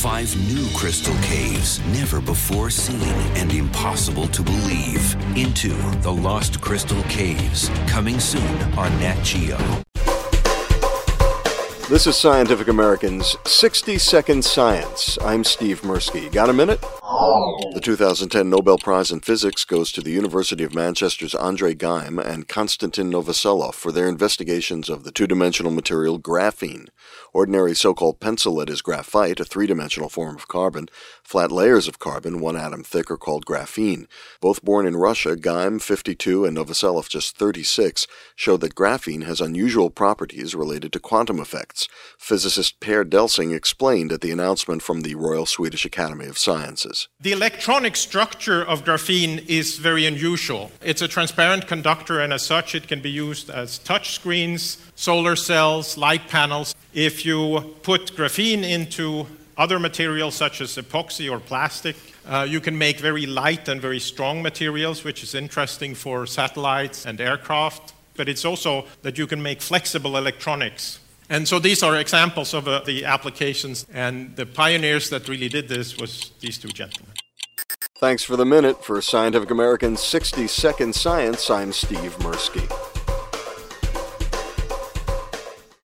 5 new crystal caves never before seen and impossible to believe. Into the Lost Crystal Caves, coming soon on Nat Geo. This is Scientific American's 60-Second Science. I'm Steve Mirsky. Got a minute? The 2010 Nobel Prize in Physics goes to the University of Manchester's Andrei Geim and Konstantin Novoselov for their investigations of the two-dimensional material graphene. Ordinary so-called pencil lead is graphite, a three-dimensional form of carbon. Flat layers of carbon, one atom thick, are called graphene. Both born in Russia, Geim, 52, and Novoselov, just 36, showed that graphene has unusual properties related to quantum effects. Physicist Per Delsing explained at the announcement from the Royal Swedish Academy of Sciences. The electronic structure of graphene is very unusual. It's a transparent conductor, and as such it can be used as touch screens, solar cells, light panels. If you put graphene into other materials such as epoxy or plastic, you can make very light and very strong materials, which is interesting for satellites and aircraft. But it's also that you can make flexible electronics. And so these are examples of the applications, and the pioneers that really did this was these two gentlemen. Thanks for the minute. For Scientific American's 60-Second Science, I'm Steve Mirsky.